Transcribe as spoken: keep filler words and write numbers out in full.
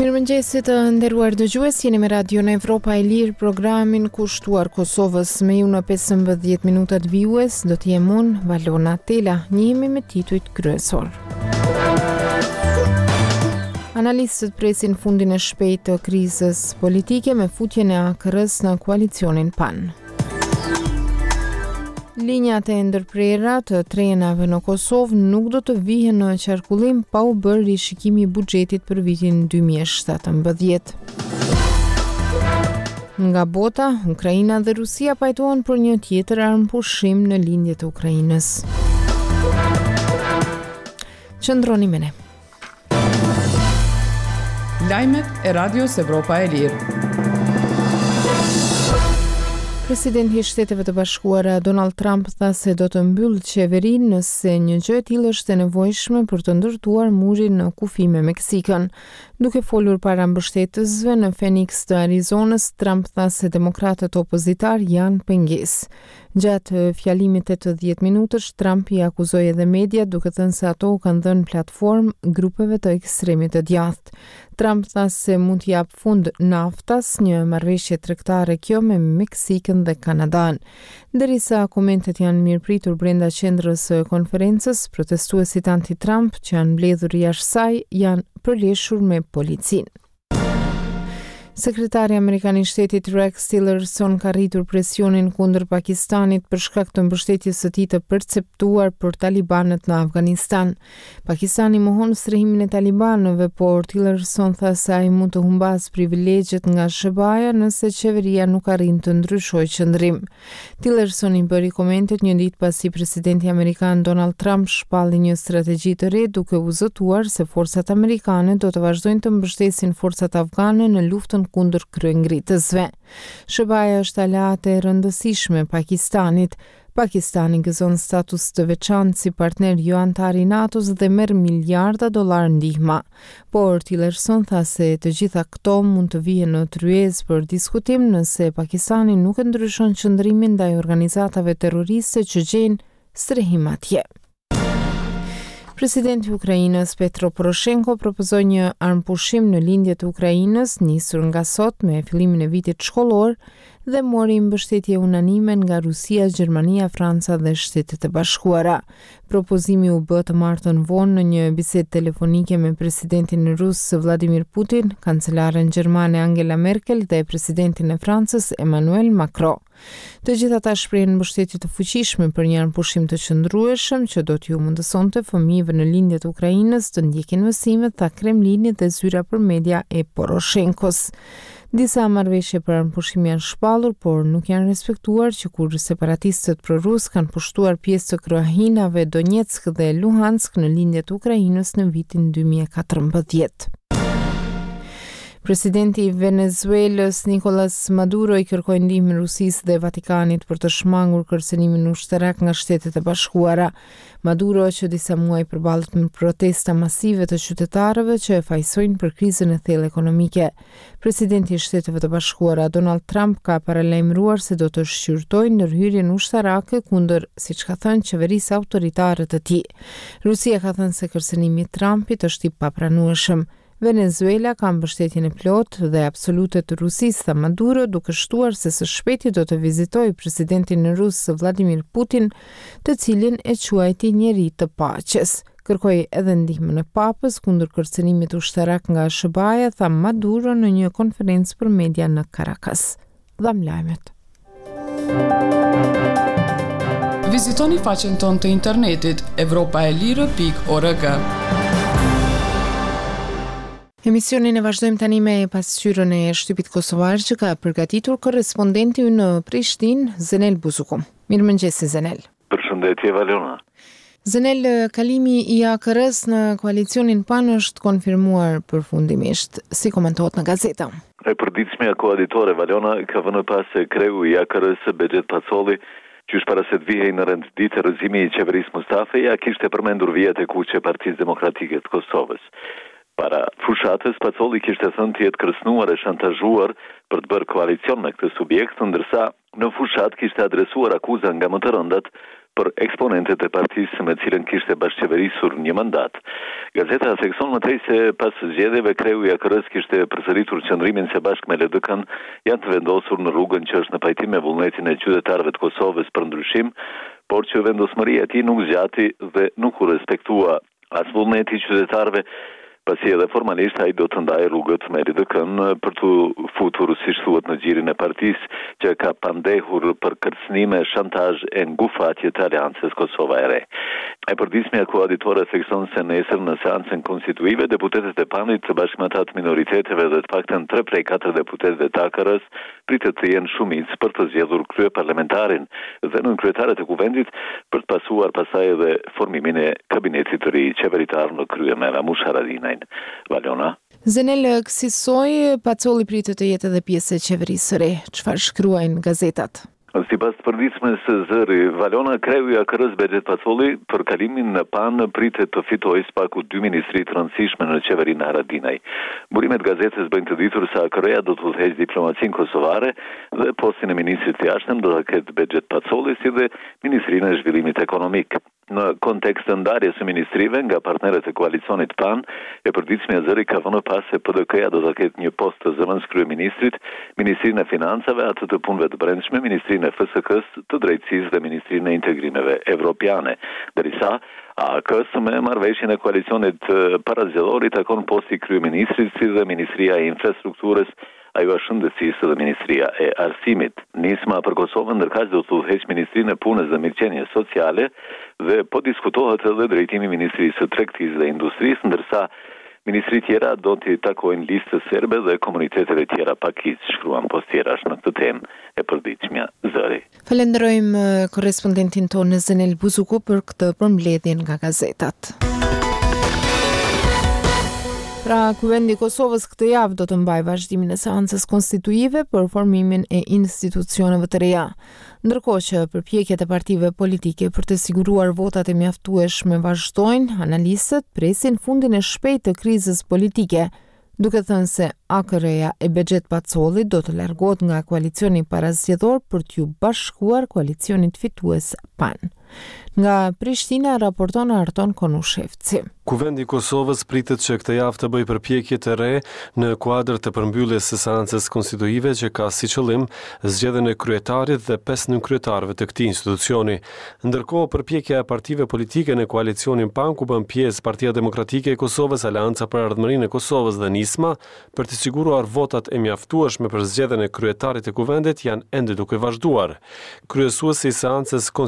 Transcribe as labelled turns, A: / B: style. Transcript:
A: Mirëmëngjesit të nderuar dëgjues, jeni me Radio në Evropa e Lirë, programin kushtuar Kosovës. Me ju në pesëmbëdhjetë minutat vijues do të jem unë, Valona Tela. Njihemi me titujt kryesor. Analistët presin fundin e shpejtë të krizës politike me futjen e A K R-s në koalicionin P A N. Linjat e ndërprerura të trenave në Kosovë nuk do të vihen në qarkullim pa u bërë rishikimi i buxhetit për vitin dy mijë e shtatëmbëdhjetë. Nga bota, Ukraina dhe Rusia pajtohen për një tjetër armëpushim në lindje të Ukrainës. Qëndroni me ne.
B: Lajmet e Radios Evropa e Lirë.
A: Presidenti i Shteteve të Bashkuara Donald Trump tha se do të mbyllë qeverinë nëse një gjë e tillë është e nevojshme për të ndërtuar murin në kufi me Meksikën. Duke folur para mbështetësve në Phoenix të Arizonës, Trump tha se demokratët opozitar janë pengesë. Gjatë fjalimit tetëdhjetë minutësh, Trump i akuzoi edhe media duke thënë se ato kanë dhënë platformë grupeve të ekstremit të djathtë. Trump tha se mund të jap fund naftas, një marrëveshje tregtare kjo me Meksikën dhe Kanadan. Derisa komentet janë mirëpritur brenda qendrës së konferencës, protestuesit anti-Trump që janë mbledhur jashtë saj janë përleshur me policinë. Sekretari Amerikan i Shtetit Rex Tillerson ka rritur presionin kundër Pakistanit për shkak të mbështetjes së tij të perceptuar për talibanët në Afganistan. Pakistani mohon strihimin e talibanëve, por Tillerson tha se ai mund të humbas privilegjet nga S B A-ja nëse qeveria nuk arrin të ndryshojë qëndrim. Tillerson i bëri komentet një ditë pasi presidenti amerikan Donald Trump shpalli një strategji të re duke u zëtuar se forcat amerikane do të vazhdojnë të mbështesin forcat afgane në luftën kundër kryengritësve. S B A-ja është aleate e rëndësishme Pakistanit. Pakistani gëzon status të veçantë si partner jo antar i NATO-s dhe merr miliarda dollar ndihma. Por Tillerson tha se të gjitha këto mund të vihen në tryezë për diskutim nëse Pakistani nuk e ndryshon qëndrimin ndaj organizatave terroriste që gjejnë strehim atje. Presidenti i Ukrainës Petro Poroshenko propozoi një armëpushim në lindje të Ukrainës nisur nga sot me fillimin e vitit shkollor dhe mori mbështetje unanime nga Rusia, Gjermania, Franca dhe Shtetet e Bashkuara. Propozimi u bë të martën vonë në një bisedë telefonike me presidentin rus Vladimir Putin, kancelaren gjermane Angela Merkel dhe presidentin e Francës Emmanuel Macron. Të gjitha ata shprehin mbështetje të fuqishme për një armëpushim të qëndrueshëm që do t'ju mundësonte fëmijëve në lindje të Ukrainës të ndjekin mësimet, tha Kremlini dhe zyra për media e Poroshenkos. Disa marrëveshje për armëpushim janë shpallur, por nuk janë respektuar që kur separatistët prorus kanë pushtuar pjesë të kryehinave Donetsk dhe Luhansk në lindje të Ukrainës në vitin dy mijë e katërmbëdhjetë. Presidenti i Venezuelës Nicolas Maduro i kërkoi ndihmën Rusisë dhe Vatikanit për të shmangur kërcënimin ushtarak nga Shtetet e Bashkuara. Maduro, që disa muaj përballet me protesta masive të qytetarëve që e fajsojnë për krizën e thellë ekonomike. Presidenti i Shteteve të Bashkuara Donald Trump ka paralajmëruar se do të shqyrtojë ndërhyrjen ushtarake kundër, siç ka thënë, qeverisë autoritare të tij. Rusia ka thënë se kërcënimi i Trumpit është i papranueshëm. Venezuela ka mbështetjen e plotë dhe absolute të Rusisë, tha Maduro, duke shtuar se së shpejti do të vizitojë presidentin rus Vladimir Putin, të cilin e quajti njeri të paqes. Kërkoi edhe ndihmën e Papës kundër kërcënimit ushtarak nga S B A-ja, tha Maduro në një konferencë për media në Caracas. Dham lajmet.
B: Vizitoni faqen tonë të internetit evropa e lirë pikë org.
A: Emisionin e vazhdojmë tani me pasqyrën e shtypit kosovar që ka përgatitur korrespondenti në Prishtinë, Zenel Buzuku. Mirëmëngjes Zenel.
C: Përshëndetje Valona.
A: Zenel, kalimi i A K R-s në koalicionin P A N është konfirmuar përfundimisht. Si komentohet në gazeta?
C: E përditshmja koalitore Valona ka vënë pas se kreu i A K R-s Bexhet Pacoli, që është para se të vihej në rend ditë rëzimi i qeverisë Mustafe, ja kishte përmendur vjet e kuqe Partisë Demokratike të Kosovës. Para fushatës, Pacoli kishte thënë të jetë kërcënuar e shantazhuar për të bërë koalicion me këtë subjekt, ndërsa në fushat kishte adresuar akuza nga më të rëndat për eksponentët e partisë me cilën kishte bashkëqeverisur një mandat. Gazeta thekson më tej se pas zgjedhjeve kreu i A K R-s kishte përsëritur qëndrimin se bashkë me L D K-n janë të vendosur në rrugën që është në pajtim me vullnetin e qytetarëve të Kosovës për ndryshim, por që vendosmëria e tij nuk zgjati dhe nuk u respektua as vullneti i qytetarëve, pasi edhe formalisht ai do të ndajë rrugët me L D K-n për të futur, siç thuhet, në gjirin e partisë që ka pandehur për kërcënime, shantazh e ngufatje të Aleancës Kosova e Re. E përdismja koaditore thekson se nesër në seancën konstituive deputetët e PAN-it të bashkë me ata të minoriteteve dhe të paktën tre prej katër deputetëve të A K R-s pritet të jenë shumicë për të zgjedhur krye parlamentarin dhe nën kryetarët e kuvendit për të pasuar pastaj edhe formimin e kabinetit të ri qeveritar në krye me Ramush Haradinajn. Valiona.
A: Zenel Kësisoj, Pacolli pritet të jetë edhe pjesë e qeverisë së re. Çfarë shkruajnë gazetat?
C: Sipas të përditshmës së zëri, Valona, kreu i A K R-s Bexhet Pacolli për kalimin në PAN pritet të fitojë spaku dy ministri të rëndësishme në qeverinë Haradinaj. Burimet gazetës bëjnë të ditur se A K R-ja do të udhëheqë diplomacinë kosovare dhe postin e ministrit të jashtëm do ta ketë Bexhet Pacolli, si dhe ministrinë e zhvillimit ekonomik. Në kontekst të ndarjes së ministrive nga partnerët e koalicionit PAN, e përditshmja e zëri ka vënë pas se P D K-ja do ta ketë një post të zëvendës kryeministrit, ministrinë e financave, atë të punëve të brendshme, ministrinë e F S K-s, të drejtësisë dhe ministrinë e integrimeve evropiane. Derisa A K S me marrëveshjen e koalicionit parazgjedhor i takon posti i kryeministrit, si dhe ministria e infrastrukturës, ajo e shëndetësisë dhe ministria e arsimit. Nisma për Kosovën ndërkaq do të udhëheqë ministrinë e punës dhe mirëqenies sociale dhe po diskutohet edhe drejtimi i ministrisë së tregtisë dhe industrisë, ndërsa ministri tjera do t'i takojnë listës serbe dhe komunitetet e tjera pakisë, shkruan postjerash në këtë temë e përditshmja zëri.
A: Falenderojmë korrespondentin tonë Zenel Buzuku për këtë përmbledhje nga gazetat. Pra, Kuvendi i Kosovës këtë javë do të mbajë vazhdimin e seancës konstituive për formimin e institucioneve të reja. Ndërkohë që përpjekjet e partive politike për të siguruar votat e mjaftueshme vazhdojnë, analistët presin fundin e shpejtë të krizës politike, duke thënë se A K R-ja e Bexhet Pacolli do të largohet nga koalicioni parazgjedhor për t'ju bashkuar koalicionit fitues PAN. Nga Prishtina raporton Arton Konushevci.
D: Kuvendi i Kosovës pritet që këtë javë të bëjë përpjekje të re në kuadër të përmbylljes së seancës konstituive që ka si qëllim zgjedhjen e kryetarit dhe pesë nënkryetarëve të këtij institucioni. Ndërkohë, përpjekja e partive politike në koalicionin PAN, ku bën pjesë Partia Demokratike e Kosovës, Aleanca për Ardhmërinë e Kosovës dhe Nisma, për të siguruar votat e mjaftueshme për zgjedhjen e kryetarit të kuvendit janë ende duke vazhduar. Kryesuesi i seancës